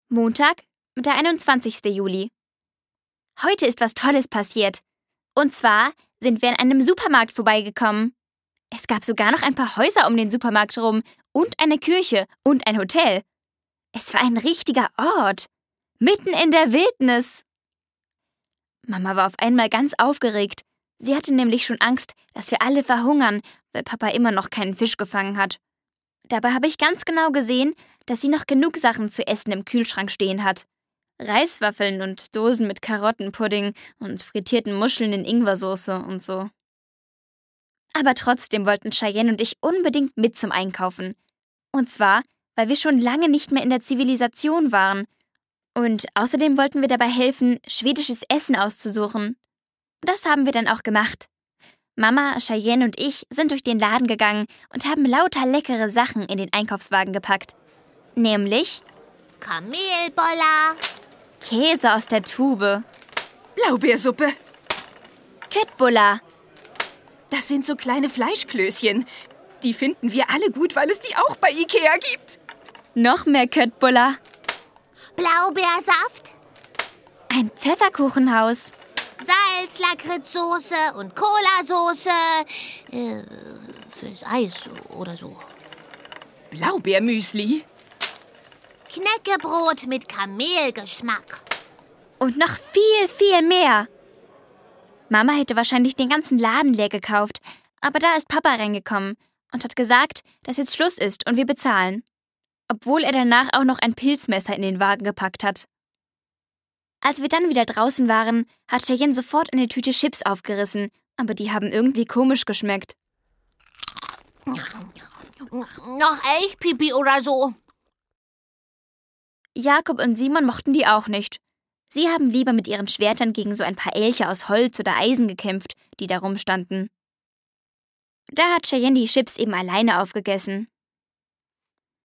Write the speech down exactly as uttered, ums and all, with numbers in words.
Montag, der einundzwanzigster Juli. Heute ist was Tolles passiert. Und zwar sind wir an einem Supermarkt vorbeigekommen. Es gab sogar noch ein paar Häuser um den Supermarkt rum und eine Kirche und ein Hotel. Es war ein richtiger Ort, mitten in der Wildnis. Mama war auf einmal ganz aufgeregt. Sie hatte nämlich schon Angst, dass wir alle verhungern, weil Papa immer noch keinen Fisch gefangen hat. Dabei habe ich ganz genau gesehen, dass sie noch genug Sachen zu essen im Kühlschrank stehen hat. Reiswaffeln und Dosen mit Karottenpudding und frittierten Muscheln in Ingwersoße und so. Aber trotzdem wollten Cheyenne und ich unbedingt mit zum Einkaufen. Und zwar, weil wir schon lange nicht mehr in der Zivilisation waren. Und außerdem wollten wir dabei helfen, schwedisches Essen auszusuchen. Das haben wir dann auch gemacht. Mama, Cheyenne und ich sind durch den Laden gegangen und haben lauter leckere Sachen in den Einkaufswagen gepackt. Nämlich Kamelboller, Käse aus der Tube, Blaubeersuppe. Köttbullar, Das sind so kleine Fleischklößchen. Die finden wir alle gut, weil es die auch bei Ikea gibt. noch mehr Köttbullar, Blaubeersaft, ein Pfefferkuchenhaus, Salz, Lakritzsoße und Colasauce. Äh, fürs Eis oder so. Blaubeermüsli. Knäckebrot mit Kamelgeschmack. und noch viel, viel mehr. Mama hätte wahrscheinlich den ganzen Laden leer gekauft, aber da ist Papa reingekommen und hat gesagt, dass jetzt Schluss ist und wir bezahlen. Obwohl er danach auch noch ein Pilzmesser in den Wagen gepackt hat. Als wir dann wieder draußen waren, hat Cheyenne sofort eine Tüte Chips aufgerissen, aber die haben irgendwie komisch geschmeckt. Noch Elchpipi oder so. Jakob und Simon mochten die auch nicht. Sie haben lieber mit ihren Schwertern gegen so ein paar Elche aus Holz oder Eisen gekämpft, die da rumstanden. Da hat Cheyenne die Chips eben alleine aufgegessen.